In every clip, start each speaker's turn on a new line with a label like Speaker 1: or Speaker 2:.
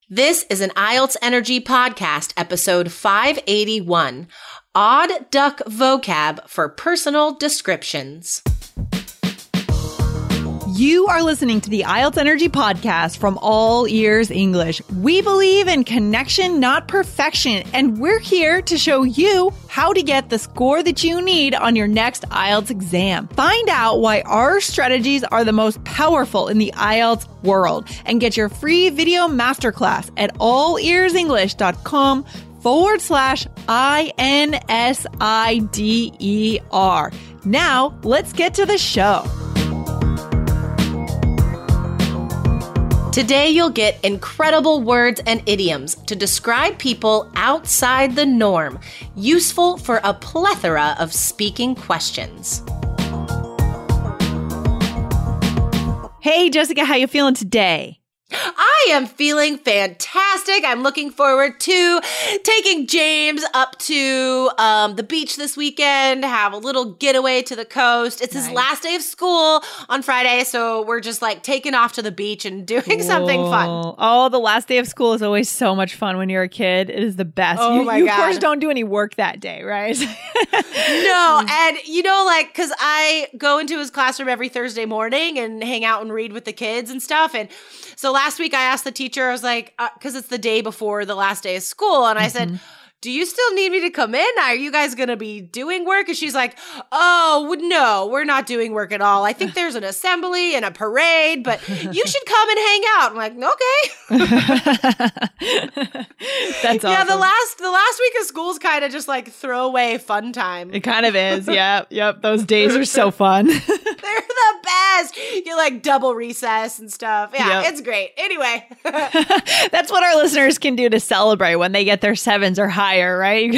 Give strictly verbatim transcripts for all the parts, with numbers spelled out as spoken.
Speaker 1: This is an I E L T S Energy Podcast, episode five eighty-one, Odd Duck Vocab for Personal Descriptions.
Speaker 2: You are listening to the I E L T S Energy Podcast from All Ears English. We believe in connection, not perfection, and we're here to show you how to get the score that you need on your next I E L T S exam. Find out why our strategies are the most powerful in the I E L T S world and get your free video masterclass at allearsenglish.com forward slash I N S I D E R. Now, let's get to the show.
Speaker 1: Today, you'll get incredible words and idioms to describe people outside the norm, useful for a plethora of speaking questions.
Speaker 2: Hey, Jessica, how you feeling today?
Speaker 1: I am feeling fantastic. I'm looking forward to taking James up to um, the beach this weekend, have a little getaway to the coast. It's nice. His last day of school on Friday, so we're just like taking off to the beach and doing cool. something fun.
Speaker 2: Oh, the last day of school is always so much fun when you're a kid. It is the best.
Speaker 1: Oh
Speaker 2: you,
Speaker 1: my
Speaker 2: you
Speaker 1: God.
Speaker 2: of course don't do any work that day, right?
Speaker 1: No, and you know, like, because I go into his classroom every Thursday morning and hang out and read with the kids and stuff, and so last week I asked the teacher, I was like, because uh, it's the day before the last day of school, and I mm-hmm. said, do you still need me to come in? Are you guys going to be doing work? And she's like, oh, no, we're not doing work at all. I think there's an assembly and a parade, but you should come and hang out. I'm like, okay.
Speaker 2: That's awesome.
Speaker 1: Yeah, the last the last week of school is kind of just like throwaway fun time.
Speaker 2: It kind of is. Yep. Yep. Those days are so fun.
Speaker 1: They're the best. You like double recess and stuff. Yeah, yep. It's great. Anyway.
Speaker 2: That's what our listeners can do to celebrate when they get their sevens or higher, right?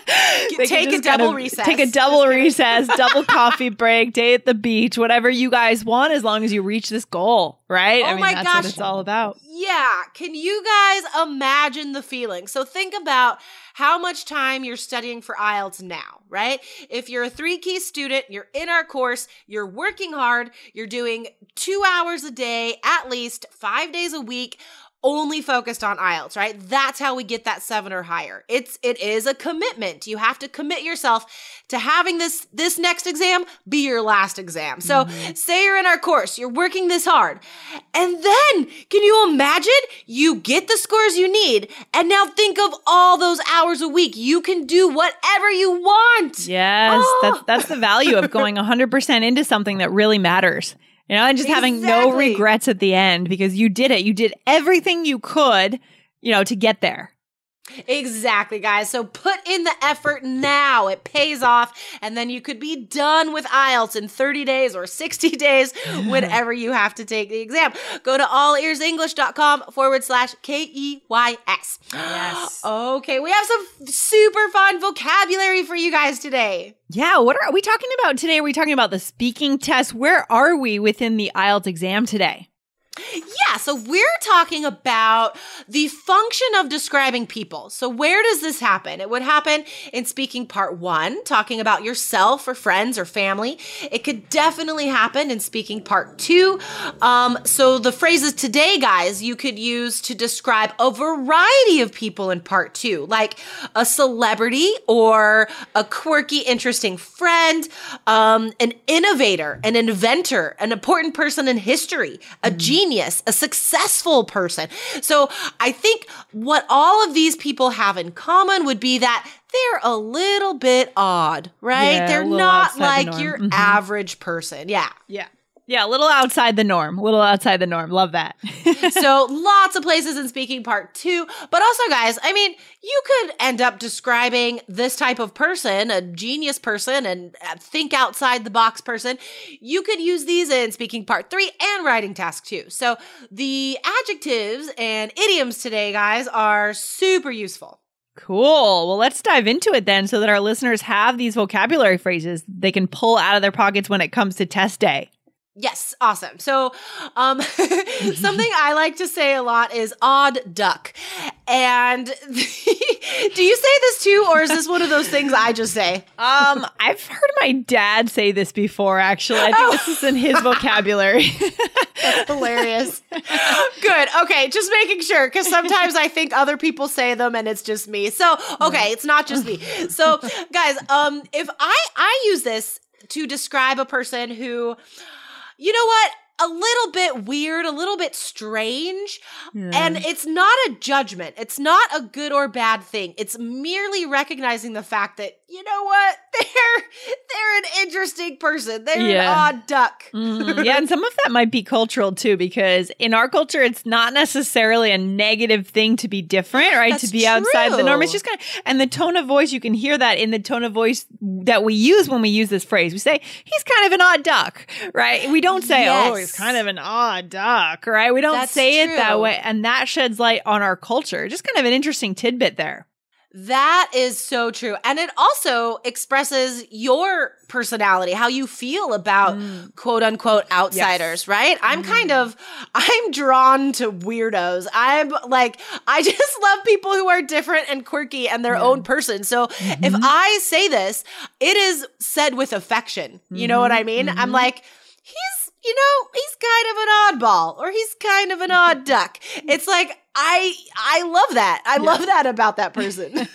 Speaker 1: Take a double kind of recess.
Speaker 2: Take a double recess, double coffee break, day at the beach, whatever you guys want, as long as you reach this goal, right?
Speaker 1: Oh
Speaker 2: I mean,
Speaker 1: my
Speaker 2: that's
Speaker 1: gosh.
Speaker 2: what it's all about.
Speaker 1: Yeah. Can you guys imagine the feeling? So think about how much time you're studying for I E L T S now, right? If you're a three-key student, you're in our course, you're working hard, you're doing two hours a day, at least five days a week, only focused on I E L T S, right? That's how we get that seven or higher. It's, it is a commitment. You have to commit yourself to having this, this next exam be your last exam. So mm-hmm. say you're in our course, you're working this hard, and then can you imagine you get the scores you need, and now think of all those hours a week. You can do whatever you want.
Speaker 2: Yes, oh. that's, that's the value of going one hundred percent into something that really matters. You know, and just exactly. having no regrets at the end because you did it. You did everything you could, you know, to get there.
Speaker 1: Exactly, guys. So put in the effort now. It pays off. And then you could be done with I E L T S in thirty days or sixty days, whenever you have to take the exam. Go to allearsenglish.com forward slash K E Y S.
Speaker 2: Yes.
Speaker 1: Okay, we have some super fun vocabulary for you guys today.
Speaker 2: Yeah, what are we talking about today? Are we talking about the speaking test? Where are we within the I E L T S exam today?
Speaker 1: Yeah, so we're talking about the function of describing people. So where does this happen? It would happen in speaking part one, talking about yourself or friends or family. It could definitely happen in speaking part two. Um, so the phrases today, guys, you could use to describe a variety of people in part two, like a celebrity or a quirky, interesting friend, um, an innovator, an inventor, an important person in history, a genius, a successful person. So I think what all of these people have in common would be that they're a little bit odd, right?
Speaker 2: Yeah,
Speaker 1: they're not like your mm-hmm. average person. Yeah.
Speaker 2: Yeah. Yeah, a little outside the norm. A little outside the norm. Love that.
Speaker 1: So lots of places in speaking part two. But also, guys, I mean, you could end up describing this type of person, a genius person, and think outside the box person. You could use these in speaking part three and writing task two. So the adjectives and idioms today, guys, are super useful.
Speaker 2: Cool. Well, let's dive into it then so that our listeners have these vocabulary phrases they can pull out of their pockets when it comes to test day.
Speaker 1: Yes, awesome. So um, something I like to say a lot is odd duck. And the, Do you say this too, or is this one of those things I just say?
Speaker 2: Um, I've heard my dad say this before, actually. I think oh. this is in his vocabulary.
Speaker 1: That's hilarious. Good. Okay, just making sure, because sometimes I think other people say them and it's just me. So, okay, it's not just me. So, guys, um, if I, I use this to describe a person who, you know what? A little bit weird, a little bit strange. Yeah. And it's not a judgment. It's not a good or bad thing. It's merely recognizing the fact that, you know what? They're they're an interesting person. They're yeah. an odd duck.
Speaker 2: Mm-hmm. Yeah, and some of that might be cultural too, because in our culture, it's not necessarily a negative thing to be different, right?
Speaker 1: That's
Speaker 2: to be
Speaker 1: true.
Speaker 2: outside the norm. It's just kind of, and the tone of voice, you can hear that in the tone of voice that we use when we use this phrase. We say, he's kind of an odd duck, right? We don't say, yes. oh, he's kind of an odd duck, right? We don't
Speaker 1: That's
Speaker 2: say
Speaker 1: true.
Speaker 2: it that way. And that sheds light on our culture. Just kind of an interesting tidbit there.
Speaker 1: That is so true. And it also expresses your personality, how you feel about mm. quote unquote outsiders, yes. right? I'm mm. kind of, I'm drawn to weirdos. I'm like, I just love people who are different and quirky and their yeah. own person. So mm-hmm. if I say this, it is said with affection. You mm-hmm. know what I mean? Mm-hmm. I'm like, he's, you know, he's kind of an oddball or he's kind of an odd duck. It's like, I I love that. I yeah. love that about that person. so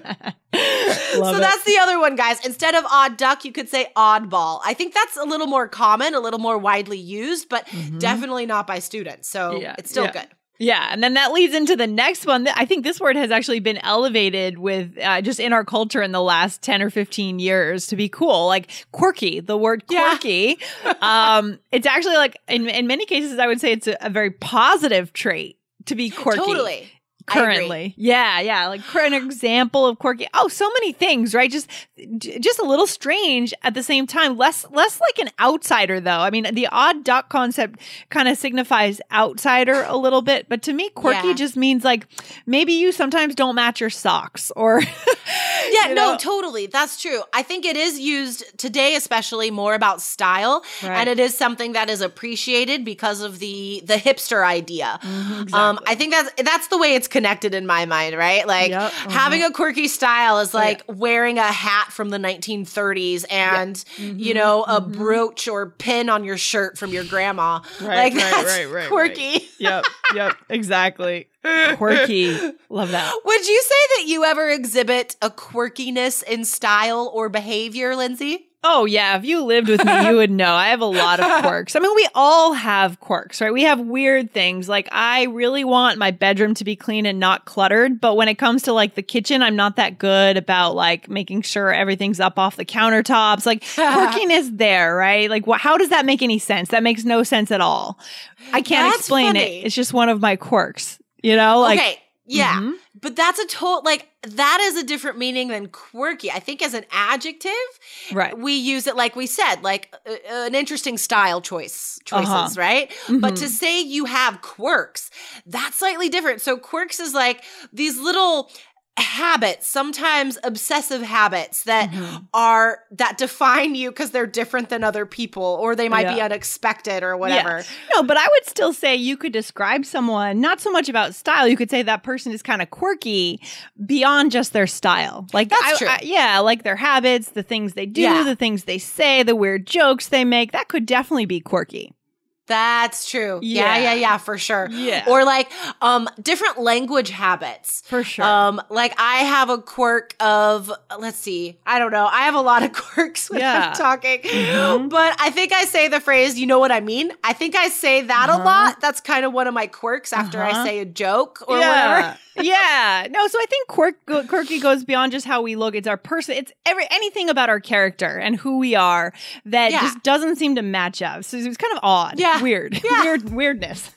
Speaker 2: it.
Speaker 1: That's the other one, guys. Instead of odd duck, you could say oddball. I think that's a little more common, a little more widely used, but mm-hmm. definitely not by students. So yeah. it's still
Speaker 2: yeah.
Speaker 1: good.
Speaker 2: Yeah. And then that leads into the next one. I think this word has actually been elevated with uh, just in our culture in the last ten or fifteen years to be cool, like quirky, the word quirky. Yeah. um, it's actually like in, in many cases, I would say it's a, a very positive trait to be quirky.
Speaker 1: Totally.
Speaker 2: Currently. Yeah, yeah. Like an example of quirky. Oh, so many things, right? Just just a little strange at the same time. Less less like an outsider though. I mean, the odd duck concept kind of signifies outsider a little bit, but to me quirky yeah. just means like maybe you sometimes don't match your socks or
Speaker 1: Yeah,
Speaker 2: you
Speaker 1: no,
Speaker 2: know?
Speaker 1: totally. That's true. I think it is used today especially more about style
Speaker 2: right.
Speaker 1: and it is something that is appreciated because of the the hipster idea.
Speaker 2: Mm-hmm, exactly.
Speaker 1: Um I think that's that's the way it's connected in my mind, right? Like
Speaker 2: yep, uh-huh.
Speaker 1: having a quirky style is like
Speaker 2: yeah.
Speaker 1: wearing a hat from the nineteen thirties and,
Speaker 2: yeah. mm-hmm,
Speaker 1: you know, a
Speaker 2: mm-hmm.
Speaker 1: brooch or pin on your shirt from your grandma.
Speaker 2: Right,
Speaker 1: like
Speaker 2: right,
Speaker 1: that's
Speaker 2: right, right,
Speaker 1: quirky.
Speaker 2: Right. Yep, yep, exactly. Quirky. Love that.
Speaker 1: Would you say that you ever exhibit a quirkiness in style or behavior, Lindsay?
Speaker 2: Oh, yeah. If you lived with me, you would know. I have a lot of quirks. I mean, we all have quirks, right? We have weird things. Like, I really want my bedroom to be clean and not cluttered. But when it comes to like the kitchen, I'm not that good about like making sure everything's up off the countertops. Like, quirkiness there, right? Like, wh- how does that make any sense? That makes no sense at all. I can't
Speaker 1: That's
Speaker 2: explain
Speaker 1: funny.
Speaker 2: it. It's just one of my quirks, you know? Like,
Speaker 1: okay. Yeah.
Speaker 2: Mm-hmm.
Speaker 1: But that's a total, like, that is a different meaning than quirky. I think as an adjective,
Speaker 2: right.
Speaker 1: we use it, like we said, like uh, an interesting style choice, choices,
Speaker 2: uh-huh.
Speaker 1: right?
Speaker 2: Mm-hmm.
Speaker 1: But to say you have quirks, that's slightly different. So quirks is like these little habits, sometimes obsessive habits that mm-hmm. are, that define you because they're different than other people or they might
Speaker 2: yeah.
Speaker 1: be unexpected or whatever.
Speaker 2: Yeah. No, but I would still say you could describe someone, not so much about style. You could say that person is kind of quirky beyond just their style. Like
Speaker 1: That's
Speaker 2: I,
Speaker 1: true.
Speaker 2: I, yeah, like their habits, the things they do,
Speaker 1: Yeah.
Speaker 2: the things they say, the weird jokes they make. That could definitely be quirky.
Speaker 1: That's true.
Speaker 2: Yeah.
Speaker 1: Yeah, yeah, yeah, for sure.
Speaker 2: Yeah.
Speaker 1: Or like um different language habits.
Speaker 2: For sure.
Speaker 1: Um like I have a quirk of, let's see, I don't know. I have a lot of quirks when
Speaker 2: Yeah.
Speaker 1: I'm talking.
Speaker 2: Mm-hmm.
Speaker 1: But I think I say the phrase, you know what I mean? I think I say that
Speaker 2: Uh-huh.
Speaker 1: a lot. That's kind of one of my quirks after
Speaker 2: Uh-huh.
Speaker 1: I say a joke or
Speaker 2: yeah.
Speaker 1: whatever.
Speaker 2: yeah. No, so I think quirk, quirky goes beyond just how we look. It's our person. It's every anything about our character and who we are that
Speaker 1: Yeah.
Speaker 2: just doesn't seem to match up. So it's kind of odd.
Speaker 1: Yeah.
Speaker 2: Weird.
Speaker 1: Yeah.
Speaker 2: Weird weirdness.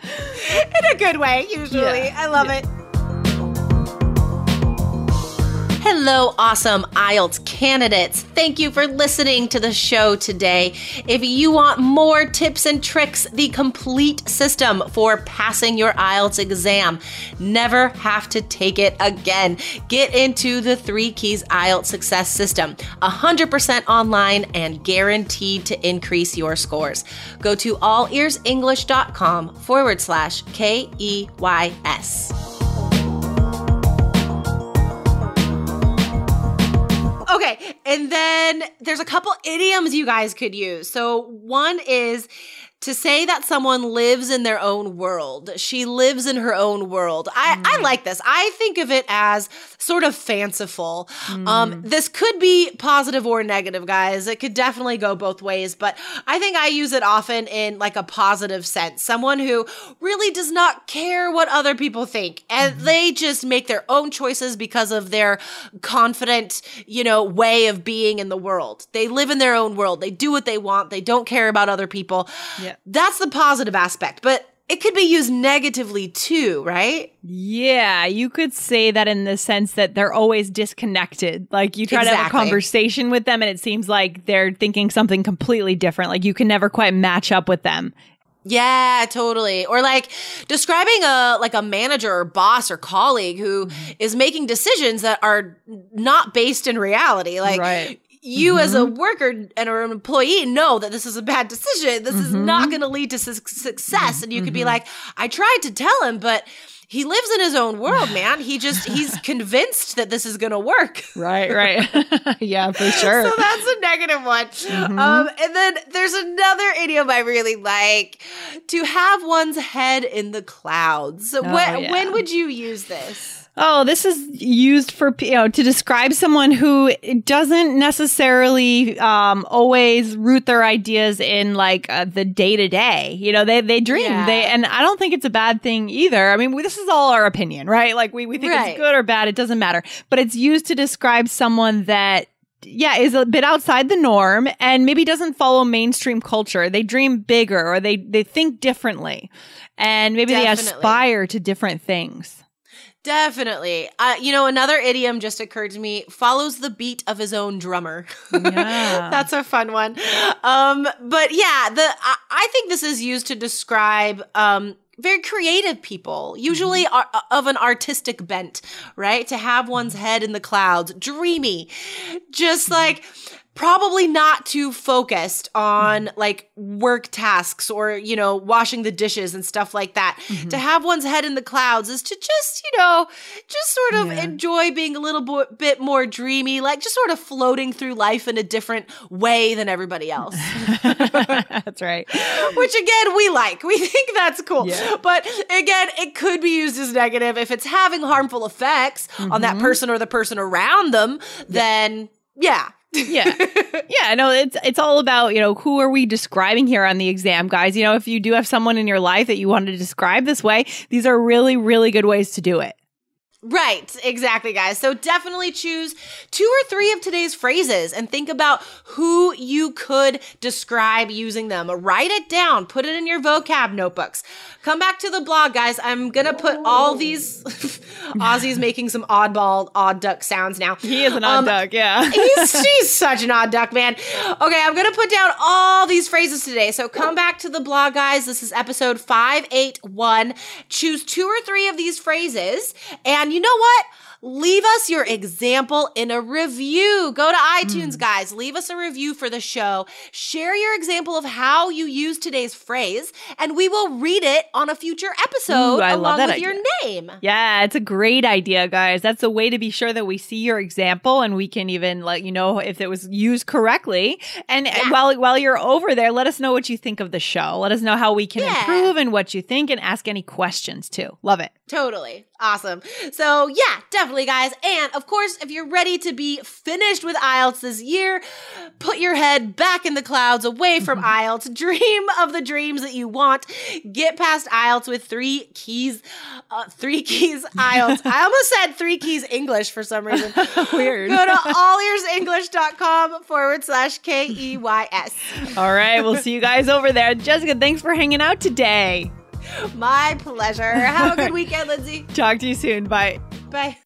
Speaker 1: In a good way, usually.
Speaker 2: Yeah.
Speaker 1: I love
Speaker 2: Yeah.
Speaker 1: it. Hello, awesome I E L T S candidates. Thank you for listening to the show today. If you want more tips and tricks, the complete system for passing your I E L T S exam, never have to take it again. Get into the Three Keys I E L T S Success System, one hundred percent online and guaranteed to increase your scores. Go to allearsenglish.com forward slash K E Y S. Okay. And then there's a couple idioms you guys could use. So one is to say that someone lives in their own world. She lives in her own world. I, mm. I like this. I think of it as sort of fanciful. Mm. Um, this could be positive or negative, guys. It could definitely go both ways, but I think I use it often in like a positive sense. Someone who really does not care what other people think, and mm. they just make their own choices because of their confident, you know, way of being in the world. They live in their own world. They do what they want. They don't care about other people. Yeah. That's the positive aspect, but it could be used negatively too, right?
Speaker 2: Yeah, you could say that in the sense that they're always disconnected. Like you try exactly. to have a conversation with them and it seems like they're thinking something completely different. Like you can never quite match up with them.
Speaker 1: Yeah, totally. Or like describing a like a manager or boss or colleague who mm-hmm. is making decisions that are not based in reality. Like right. You mm-hmm. as a worker and an employee know that this is a bad decision. This mm-hmm. is not going to lead to su- success. And you mm-hmm. could be like, I tried to tell him, but he lives in his own world, man. He just, he's convinced that this is going to work.
Speaker 2: Right, right. Yeah, for sure.
Speaker 1: So that's a negative one. Mm-hmm. Um, and then there's another idiom I really like, to have one's head in the clouds. So oh, when, yeah. when would you use this?
Speaker 2: Oh, this is used for, you know, to describe someone who doesn't necessarily um, always root their ideas in like uh, the day to day. You know, they they dream. Yeah. They and I don't think it's a bad thing either. I mean, we, this is all our opinion, right? Like we we think right. it's good or bad. It doesn't matter. But it's used to describe someone that, yeah, is a bit outside the norm and maybe doesn't follow mainstream culture. They dream bigger or they they think differently, and maybe Definitely. they aspire to different things.
Speaker 1: Definitely. Uh, you know, another idiom just occurred to me, follows the beat of his own drummer. Yeah. That's a fun one. Um, but yeah, the I, I think this is used to describe um, very creative people, usually mm-hmm. are, of an artistic bent, right? To have one's head in the clouds, dreamy, just like... probably not too focused on like work tasks or, you know, washing the dishes and stuff like that. Mm-hmm. To have one's head in the clouds is to just, you know, just sort of yeah. enjoy being a little bo- bit more dreamy, like just sort of floating through life in a different way than everybody else.
Speaker 2: That's right.
Speaker 1: Which again, we like. We think that's cool. Yeah. But again, it could be used as negative. If it's having harmful effects mm-hmm. on that person or the person around them, then yeah.
Speaker 2: yeah. Yeah. No, it's it's all about, you know, who are we describing here on the exam, guys? You know, if you do have someone in your life that you want to describe this way, these are really, really good ways to do it.
Speaker 1: Right, exactly, guys. So definitely choose two or three of today's phrases and think about who you could describe using them. Write it down. Put it in your vocab notebooks. Come back to the blog, guys. I'm going to put all these... Ozzy's making some oddball, odd duck sounds now.
Speaker 2: He is an odd um, duck, yeah.
Speaker 1: he's, he's such an odd duck, man. Okay, I'm going to put down all these phrases today. So come back to the blog, guys. This is episode five eighty-one. Choose two or three of these phrases, and you know what? Leave us your example in a review. Go to iTunes, mm. guys. Leave us a review for the show. Share your example of how you use today's phrase, and we will read it on a future episode Ooh, along with idea. your name.
Speaker 2: Yeah, it's a great idea, guys. That's a way to be sure that we see your example and we can even let you know if it was used correctly. And yeah. while while you're over there, let us know what you think of the show. Let us know how we can yeah. improve and what you think, and ask any questions too. Love it.
Speaker 1: Totally. Awesome. So yeah, definitely, guys. And of course, if you're ready to be finished with I E L T S this year, put your head back in the clouds, away from I E L T S. Dream of the dreams that you want. Get past I E L T S with three keys. Uh, three keys I E L T S. I almost said three keys English for some reason.
Speaker 2: Weird.
Speaker 1: Go to allearsenglish.com forward slash K E Y S.
Speaker 2: All right. We'll see you guys over there. Jessica, thanks for hanging out today.
Speaker 1: My pleasure. Have a good weekend, Lindsay.
Speaker 2: Talk to you soon. Bye.
Speaker 1: Bye.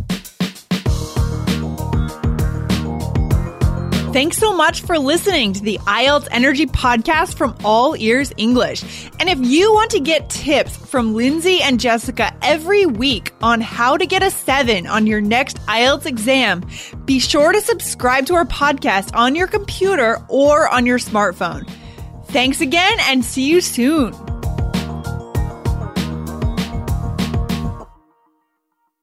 Speaker 2: Thanks so much for listening to the I E L T S Energy Podcast from All Ears English. And if you want to get tips from Lindsay and Jessica every week on how to get a seven on your next I E L T S exam, be sure to subscribe to our podcast on your computer or on your smartphone. Thanks again, and see you soon.